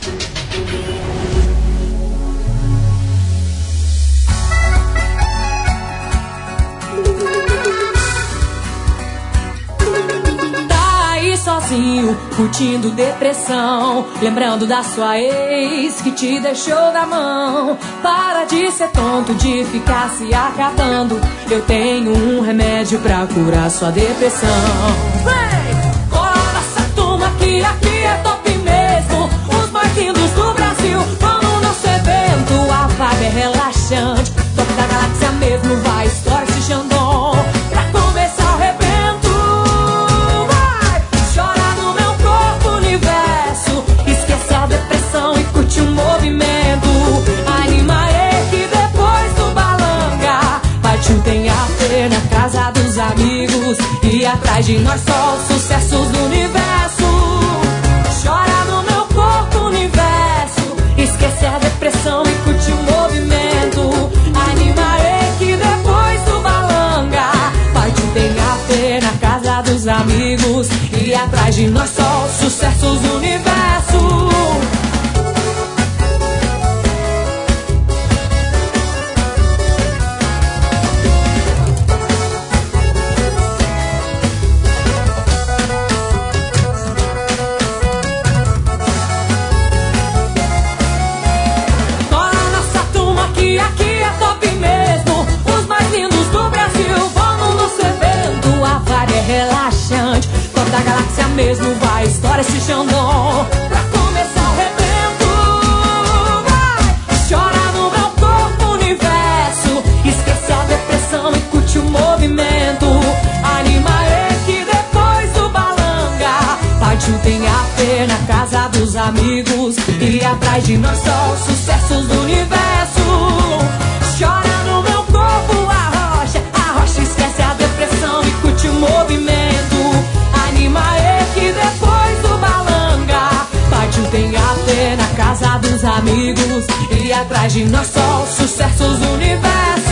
Sozinho, curtindo depressão, lembrando da sua ex que te deixou na mão. Para de ser tonto, de ficar se acabando. Eu tenho um remédio pra curar sua depressão. Vem! Cola nessa turma que aqui é top mesmo. Os mais lindos do Brasil vão no nosso evento. A vibe é relaxante, top da galáxia mesmo. Vai, estoura esse Xandão pra começar o rebento. E curte o movimento. Anima aí que depois do balanga vai te tem a ter na casa dos amigos. E atrás de nós só os sucessos do universo. Chora no meu corpo, universo. Esquece a depressão e curte o movimento. Anima aí que depois do balanga vai te tem a ter na casa dos amigos. E atrás de nós só os sucessos do universo. Relaxante, toda a galáxia mesmo vai, estoura esse Xandão pra começar o rebento. Vai, chora no meu corpo, universo. Esquece a depressão e curte o movimento. Anima aí que depois do balanga vai te tem a ter na casa dos amigos. E atrás de nós só os sucessos do universo. Chora no meu corpo, a rocha esquece a depressão e curte o movimento. Anima aí que depois do balanga vai te tem a ter na casa dos amigos. E atrás de nós só os sucessos do universo.